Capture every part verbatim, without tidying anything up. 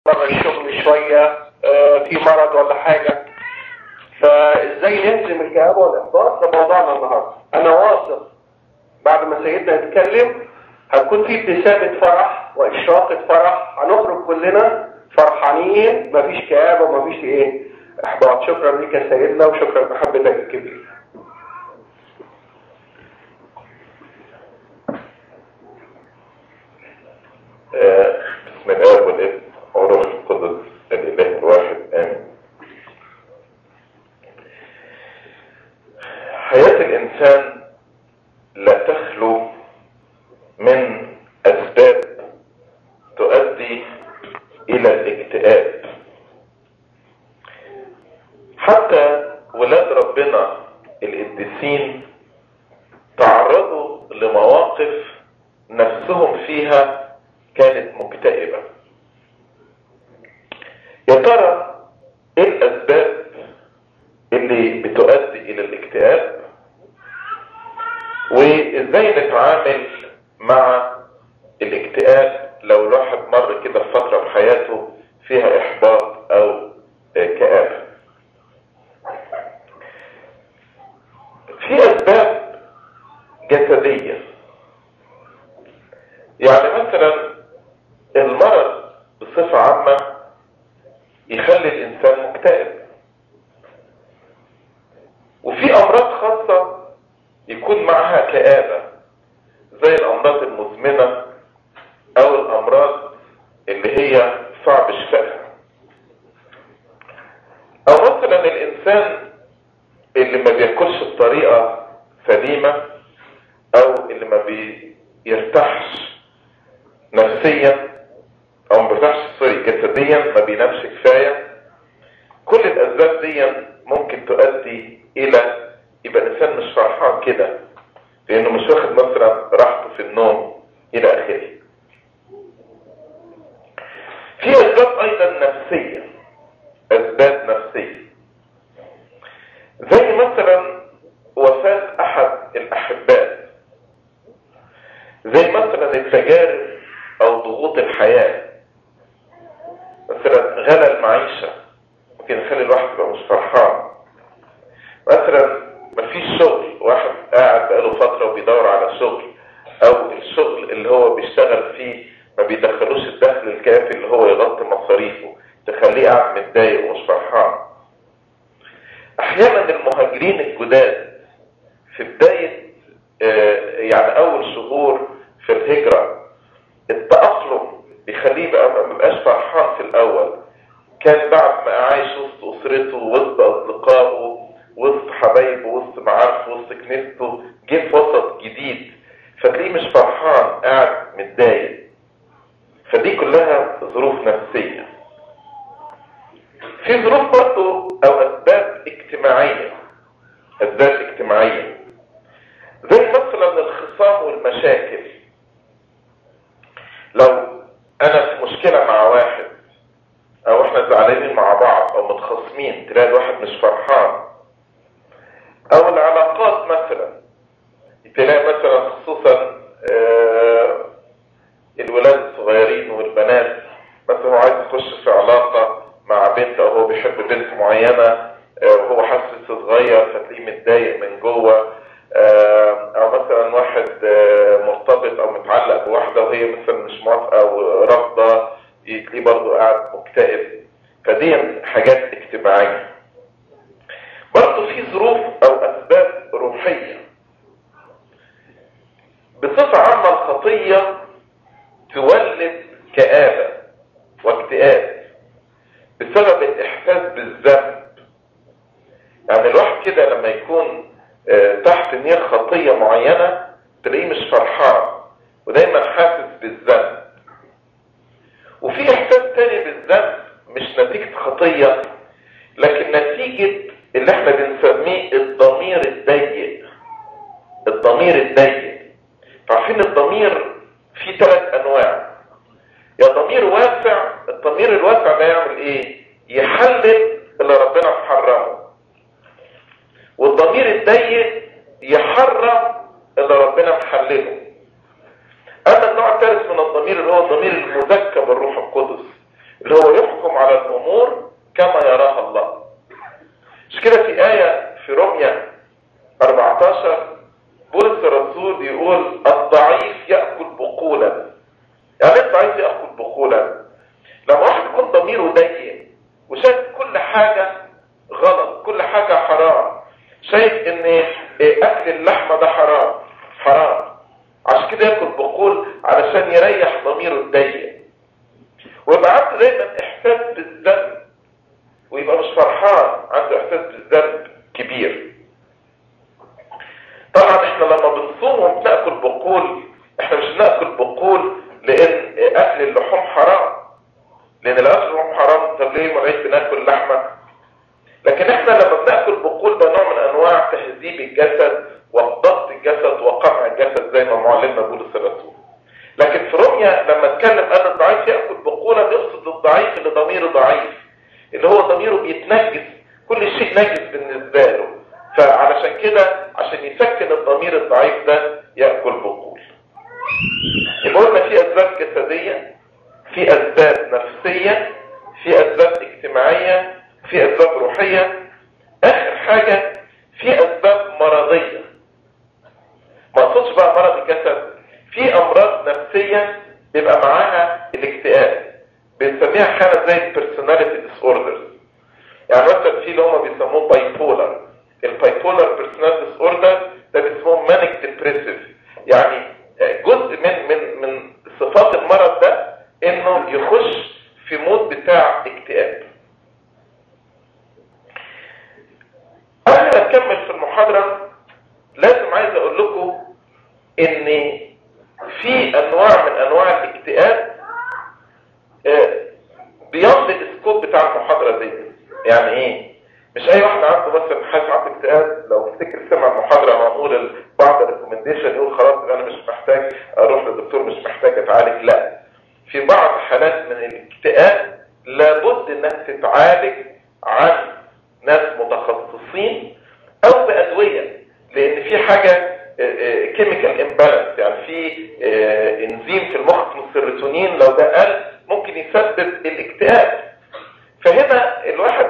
بره الشغل شويه، في مرض ولا حاجه. فازاي نهزم الكآبه والاحباط؟ ده موضوعنا النهارده. انا واثق بعد ما سيدنا يتكلم هتكون في ابتسامه فرح واشراقه فرح، هنخرج كلنا فرحانين، مفيش كآبه ومفيش ايه احباط. شكرا ليك يا سيدنا وشكرا لمحبتك الكبيره. بسم الله والابن والروح القدس الاله الواحد امين. حياة الانسان لا تخلو من اسباب تؤدي الى الاكتئاب. حتى ولاد ربنا القديسين تعرضوا لمواقف نفسهم فيها كانت مكتئبة. يا ترى ايه الاسباب اللي بتؤدي الى الاكتئاب، وازاي نتعامل مع الاكتئاب لو الواحد مر كده في فترة في حياته فيها احباط او كآبة؟ في اسباب جسدية، يعني مثلا المرض بصفة عامة يخلي الانسان مكتئب، وفي امراض خاصة يكون معها كآبة زي الامراض المزمنة او الامراض اللي هي صعب شفائها. او مثلا الانسان اللي ما بياكلش بطريقة سليمة او اللي ما بيرتاحش نفسيا او ما بيرتاحش سوري جسديا، ما بينامش كفاية. كل الاسباب دي ممكن تؤدي الى يبقى الانسان مش فرحان كده لانه مش واخد مثلا راحته في النوم الى اخره. في اسباب ايضا نفسية، اسباب نفسية زي مثلا وفاة احد الاحباء، زي مثلا التجارب او ضغوط الحياة، مثلا غلا المعيشة ممكن يخلي الواحد يبقى مش فرحان. مثلا مفيش شغل، واحد قاعد بقاله فترة وبيدور على شغل، او الشغل اللي هو بيشتغل فيه ما بيدخلوش الدخل الكافي اللي هو يغطي مصاريفه، تخليه قاعد متضايق ومش فرحان. احيانا المهاجرين الجداد في بداية يعني اول شهور في الهجرة التأقلم بيخليه بقى ما بقاش فرحان في الاول. كان بعد ما عايش وسط اسرته وسط اصدقائه وسط حبايبه وسط معارفه وسط كنيسته، جه في وسط جديد فتلاقيه مش فرحان، قاعد متضايق. فدي كلها ظروف نفسية. في ظروف برضه او اسباب اجتماعية، اسباب اجتماعية زي مثلا الخصام والمشاكل. لو انا في مشكلة مع واحد او احنا زعلانين مع بعض او متخاصمين تلاقي الواحد مش فرحان. او العلاقات مثلا تلاقي مثلا خصوصا آه الولاد الصغيرين والبنات، مثلا هو عايز يخش في علاقة مع بنت او هو بيحب بنت معينة آه وهو حاسس صغير فتلاقيه متضايق من جوه. آه او مثلا واحد آه مرتبط او متعلق بواحدة وهي مثلا مش موافقة ورافضة، تلاقيه برضه قاعد مكتئب. فدي حاجات اجتماعية. برضه في ظروف او اسباب روحية. بصفة عامة الخطية تولد كآبة واكتئاب بسبب الاحساس بالذنب. يعني الواحد كده لما يكون تحت نير خطية معينة تلاقيه مش فرحان ودايما حاسس بالذنب. وفي احساس تاني بالذنب مش نتيجة خطية لكن نتيجة اللي احنا بنسميه الضمير الضيق. الضمير الضيق، عارفين الضمير فيه ثلاث انواع. يا ضمير واسع، الضمير الواسع ده يعمل ايه؟ يحلل اللي ربنا محرمه. والضمير الضيق يحرم اللي ربنا محلله. اما النوع الثالث من الضمير اللي هو الضمير المزكى بالروح القدس اللي هو على الامور كما يراها الله. مش كده في آية في روميا أربعتاشر بولس الرسول يقول الضعيف يأكل بقولا. يعني الضعيف يأكل بقولا لما واحد يكون ضميره ضيق وشايف كل حاجة غلط، كل حاجة حرام، شايف ان اكل اللحمة ده حرام حرام، عشان كده ياكل بقول علشان يريح ضميره الضيق، ويبقى عنده دايما احساس بالذنب ويبقى مش فرحان، عنده احساس بالذنب كبير. طبعا احنا لما بنصوم وبناكل بقول، احنا مش بناكل بقول لان اكل اللحوم حرام، لان الاكل اللحوم حرام، طب ليه ما بقيت بناكل لحمه؟ لكن احنا لما بناكل بقول ده نوع من انواع تهذيب الجسد وضبط الجسد وقمع الجسد زي ما معلمنا بولس الرسول. لكن في روميا لما اتكلم ان الضعيف ياكل بقولا بيقصد الضعيف اللي ضميره ضعيف، اللي هو ضميره بيتنجس، كل شيء نجس بالنسبه له، فعلشان كده عشان يسكن الضمير الضعيف ده ياكل بقول. يبقى قلنا في اسباب جسديه، في اسباب نفسيه، في اسباب اجتماعيه، في اسباب روحيه، اخر حاجه في اسباب مرضيه. ما اقصدش بقى مرض الجسد، في امراض نفسيه بيبقى معاها الاكتئاب، بنسميها حاله زي البيرسوناليتي ديس اوردرز. يعني مثلا في اللي هم بيسموه باي بولر، البايبولار بيرسوناليتي ديس اوردر ده بيسموه مانيك ديبريسيف. يعني جزء من من من صفات المرض ده انه يخش في مود بتاع اكتئاب. قبل ما نكمل في المحاضره لازم عايز اقول لكم ان في انواع من انواع الاكتئاب بيمضي السكوب بتاع المحاضره دي. يعني ايه؟ مش اي واحد عنده مثلا حاسس عنده اكتئاب لو افتكر سمع المحاضره وهنقول بعض الريكومنديشن يقول خلاص انا مش محتاج اروح للدكتور، مش محتاج اتعالج. لا، في بعض حالات من الاكتئاب لابد انها تتعالج عن ناس متخصصين او بادويه، لان في حاجه كيميكال امبالانس، يعني في انزيم في المخ اسمه السيروتونين لو ده قل ممكن يسبب الاكتئاب. فهنا الواحد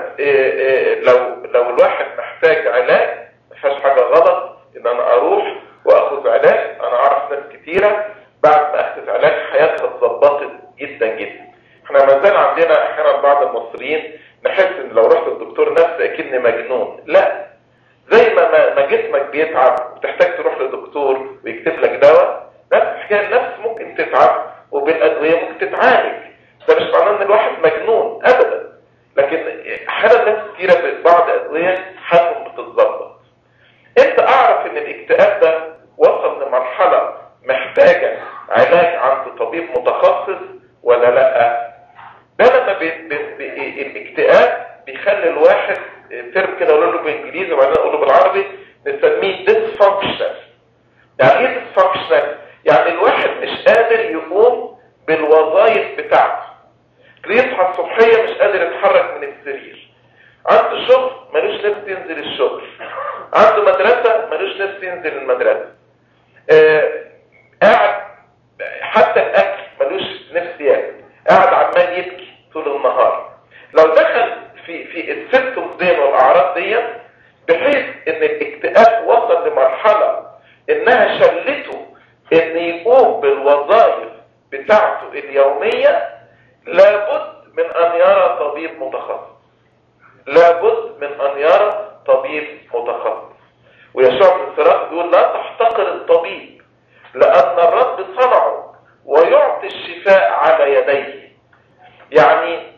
لو لو الواحد محتاج علاج ما فيهاش حاجه غلط ان انا اروح واخذ علاج. انا اعرف ناس كتيره بعد ما اخذت علاج حياتها اتظبطت جدا جدا. احنا ما زال عندنا احيانا بعض المصريين نحس ان لو رحت للدكتور نفسي اكني مجنون. لا، زي ما ما جسمك بيتعب وتحتاج تروح لدكتور ويكتب لك دواء، نفس الحكايه النفس ممكن تتعب وبالادويه ممكن تتعالج. ده مش معناه ان الواحد مجنون ابدا، لكن احيانا ناس كتيره ببعض ادويه حالهم بتتظبط. انت اعرف ان الاكتئاب ده وصل لمرحله محتاجه علاج عند طبيب متخصص ولا لا؟ ده لما بي بي بي الاكتئاب بيخلي الواحد ترم كده اقول له بالانجليزي وبعدين اقول له بالعربي، نسميه dysfunctional. يعني ايه dysfunctional؟ يعني الواحد مش قادر يقوم بالوظائف بتاعته. يصحى الصبحيه مش قادر يتحرك من السرير، عنده شغل ملوش نفس ينزل الشغل، عنده مدرسه ملوش نفس ينزل المدرسه، آه قاعد حتى الاكل ملوش نفس ياكل، قاعد عمال يبكي طول النهار. لو دخل في في السيمبتومز دي والاعراض دي بحيث ان الاكتئاب وصل لمرحله انها شلته ان يقوم بالوظائف بتاعته اليوميه، لابد من ان يرى طبيب متخصص. لابد من ان يرى طبيب متخصص. ويشوع بن سراخ بيقول لا تحتقر الطبيب لان الرب صنعه ويعطي الشفاء على يديه. يعني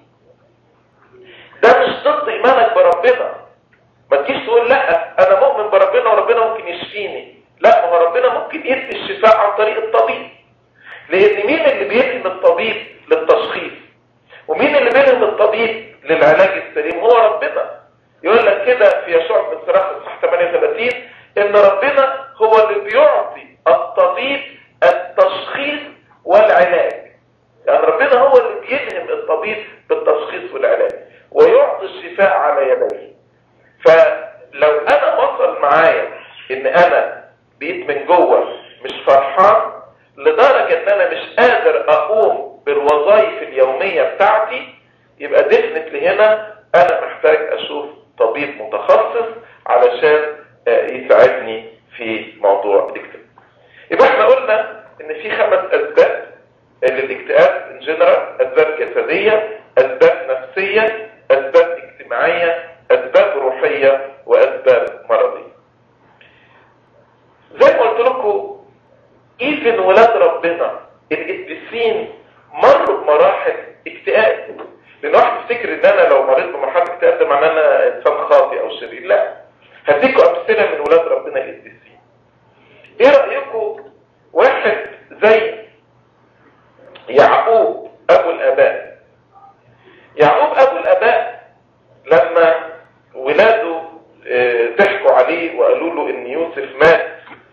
ده مش ضد ايمانك بربنا. ما تجيش تقول لا انا مؤمن بربنا وربنا ممكن يشفيني. لا، ما هو ربنا ممكن يدي الشفاء عن طريق الطبيب. لان مين اللي بيلهم الطبيب للتشخيص؟ ومين اللي بيلهم الطبيب للعلاج السليم؟ هو ربنا. يقول لك كده في يشوع بن سراخ اصحاح ثمانية وثلاثين ان ربنا هو اللي بيعطي الطبيب التشخيص والعلاج. يعني ربنا هو اللي بيلهم الطبيب بالتشخيص والعلاج ويعطي الشفاء على يديه. فلو انا وصل معايا ان انا بقيت من جوه مش فرحان لدرجه ان انا مش قادر اقوم بالوظائف اليوميه بتاعتي، يبقى ديفنتلي هنا انا محتاج اشوف طبيب متخصص علشان يساعدني في موضوع الاكتئاب. يبقى احنا قلنا ان في خمس اسباب للاكتئاب ان جنرال: اسباب جسديه، اسباب نفسيه، اسباب اجتماعيه، اسباب روحيه، واسباب مرضيه. زي ما قلت لكم ايفن ولاد ربنا القديسين مروا بمراحل اكتئاب. لان واحد يفتكر ان انا لو مريت بمرحله اكتئاب ده معناه انا انسان خاطئ او شرير. لا، هديكم امثله من ولاد ربنا القديسين. ايه رايكم واحد زي يعقوب ابو الاباء؟ يعقوب ابو الاباء لما ولاده ضحكوا عليه وقالوا له ان يوسف مات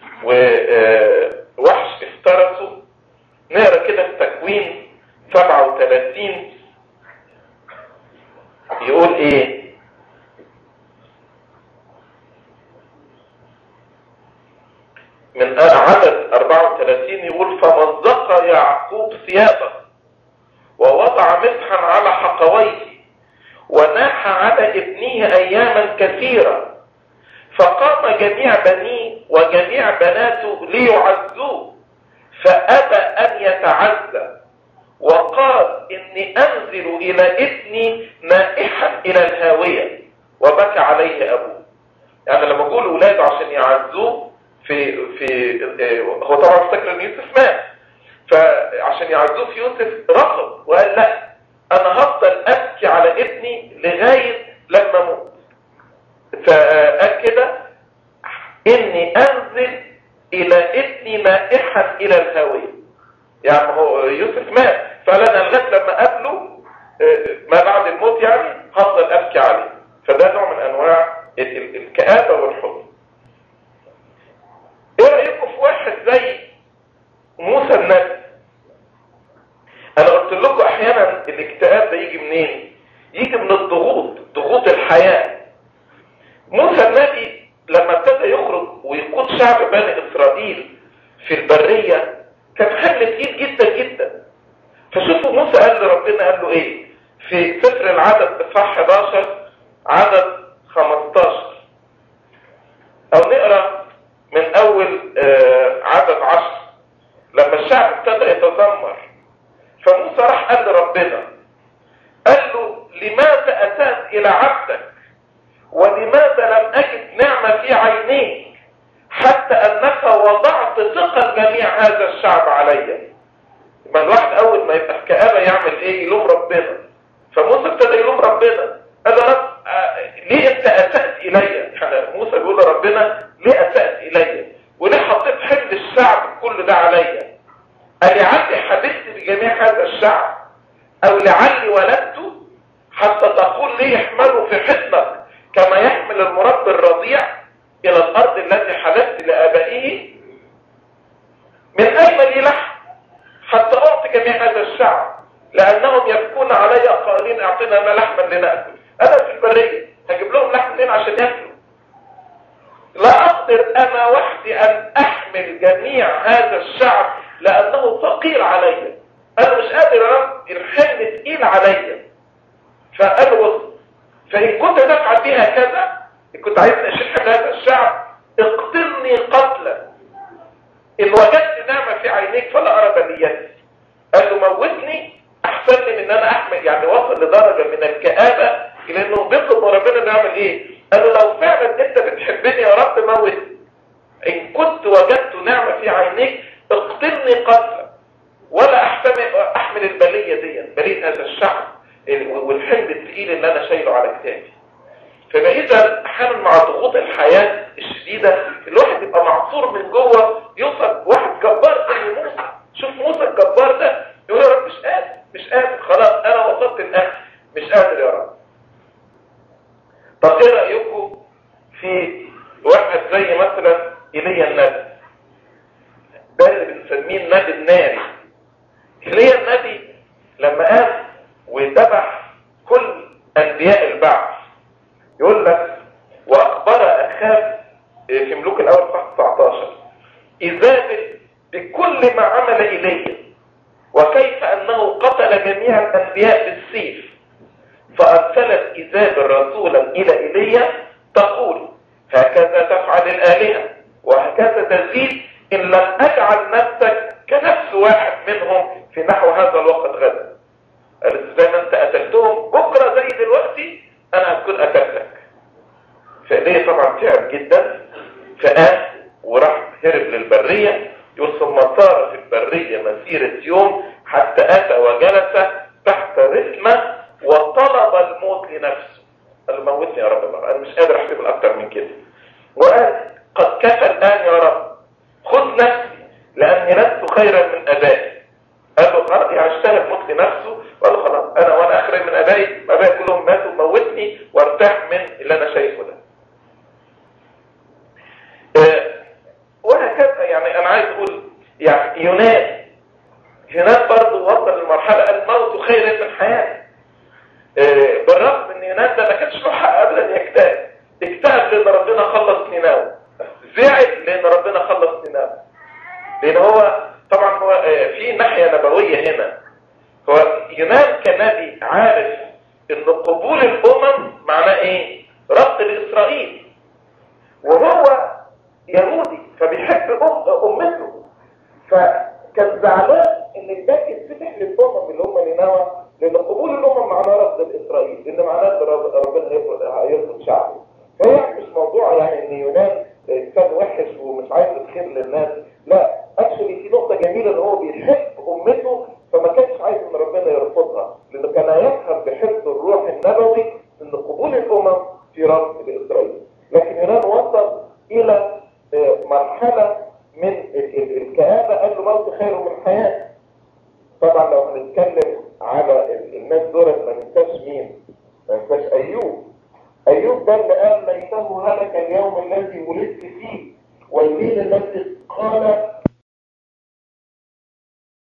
ووحش افترسه، نقرا كده في تكوين سبعة وثلاثين يقول ايه؟ من عدد أربعة وثلاثين يقول: فمزق يعقوب ثيابه ووضع مسحا على حقويه وناح على ابنه اياما كثيرة، فقام جميع بنيه وجميع بناته ليعزوه فأبى أن يتعزى، وقال: إني أنزل إلى ابني نائحا إلى الهاوية، وبكى عليه أبوه. يعني لما أقول أولاده عشان يعزوه في في هو طبعا افتكر إن يوسف مات، فعشان يعزوه في يوسف رفض وقال: لا، أنا هفضل أبكي على ابني لغاية لما أموت. فقال كده: إني أنزل إلى ابني نائحا إلى الهاوية. يعني هو يوسف مات، فقال: أنا لغاية لما أقابله ما بعد الموت يعني هفضل أبكي عليه. فده نوع من أنواع الكآبة والحزن. إيه رأيكم في واحد زي موسى النبي؟ أنا قلت لكم أحيانا الاكتئاب ده يجي منين؟ يجي من الضغوط، ضغوط الحياة. موسى النبي لما ابتدى يخرج ويقود شعب بني إسرائيل في البرية كان حمل تقيل جدا جدا. فشوفوا موسى قال لربنا، قال له ايه في سفر العدد اصحاح احد عشر عدد خمسة عشر، او نقرا من اول آه عدد عشر. لما الشعب ابتدى يتذمر فموسى راح قال لربنا، قال له: لماذا اتيت الى عبدك ولماذا لم اجد نعمه في عينيك حتى انك وضعت ثقل جميع هذا الشعب علي؟ يبقى الواحد اول ما يبقى في كآبة يعمل ايه؟ يلوم ربنا. فموسى ابتدى يلوم ربنا، قال له: رب آه ليه انت اسأت الي؟ يعني موسى بيقول لربنا: ليه اسأت الي؟ وليه حطيت حمل الشعب كل ده عليا؟ قال: لعلي حبست بجميع هذا الشعب، او لعلي ولدت حتى تقول لي احملوا في حضنك كما يحمل المربي الرضيع الى الارض التي حلفت لابائه؟ من اين لي لحم حتى اعطي جميع هذا الشعب، لانهم يبكون علي قائلين: اعطنا ما لحما لناكل. انا في البريه هجيب لهم لحم منين عشان ياكلوا؟ لا اقدر انا وحدي ان احمل جميع هذا الشعب لانه ثقيل علي. انا مش قادر يا رب، الحمل ثقيل علي. فقال له: فان كنت تفعل بها كذا، ان كنت عايز اشيل حمل هذا الشعب، اقتلني قتلا، ان وجدت نعمه في عينيك فلا ارى بليتي. قال له: موتني احسن لي من ان انا احمل. يعني وصل لدرجه من الكآبه الى انه بيطلب من ربنا انه يعمل ايه؟ قال له: لو فعلا انت بتحبني يا رب موتني، ان كنت وجدت نعمه في عينيك اقتلني قتلا ولا احتمل احمل البليه دي، بليه هذا الشعب والحمل الثقيل اللي انا شايله على كتافي. فاذا احيانا مع ضغوط الحياه الشديده الواحد يبقى معصور من جوه، يوصل واحد جبار زي موسى. شوف موسى الجبار ده يقول: يا رب مش قادر مش قادر خلاص، انا وصلت الاخر، مش قادر يا رب. طب ايه رايكم في واحد زي مثلا ايليا النبي؟ ده اللي بنسميه النبي الناري. ايليا النبي لما قام وذبح كل انبياء البعث، يقول لك: واخبر اخاب في ملوك الاول صح تسعة عشر ايزابل بكل ما عمل ايليا وكيف انه قتل جميع الانبياء بالسيف ايزابل رسولا الى ايليا تقول هكذا تفعل الالهه وهكذا تزيد ان لم اجعل نفسك كنفس واحد منهم في نحو هذا الوقت غدا. قالت زي ما انت قتلتهم بكره زي دلوقتي انا هكون قتلتك. فإيليا طبعا تعب جدا فقام وراح هرب للبريه. يقول ثم صار في البريه مسيره يوم حتى اتى وجلس تحت رسمه وطلب الموت لنفسه. قال له موتني يا رب بقى. انا مش قادر احتمل اكتر من كده. وقال قد كفى الان يا رب خذ نفسي لاني لست خيرا من ابائي. قال له خلاص يعني اشتهى موت لنفسه وقال له خلاص انا وانا اخر من ابائي ابائي كلهم ماتوا موتني وارتاح من اللي انا شايفه ده. أه وهكذا يعني انا عايز اقول يعني يونان يونان برضه وصل للمرحله الموت خير من الحياه. أه بالرغم ان يونان ده ما كانش له حق ابدا يكتئب. اكتئب لان ربنا خلص نينوى. زعل لان ربنا خلص نينوى. لان هو طبعا هو في ناحيه نبويه هنا. هو يونان كنبي عارف ان قبول الامم معناه ايه؟ ربط لاسرائيل. وهو يهودي فبيحب أم امته. فكان زعلان ان الباب يتفتح للامم اللي هم نينوى لان قبول الامم معناه رفض لاسرائيل لان معناه ربنا هيرفض شعبه. فهي مش موضوع يعني ان يونان انسان وحش ومش عايز الخير للناس. لا اكشلي في نقطه جميله ان هو بيحب امته فما كانش عايز ان ربنا يرفضها لانه كان يفهم بحفظ الروح النبوي ان قبول الامم في رفض لاسرائيل. لكن يونان وصل الى مرحله من الكآبه قال له موت خير من الحياه. طبعا لو هنتكلم على الناس دول ما ننساش مين؟ ما ننساش ايوب. ايوب ده اللي قال ليته هلك اليوم الذي ولدت فيه والليل الذي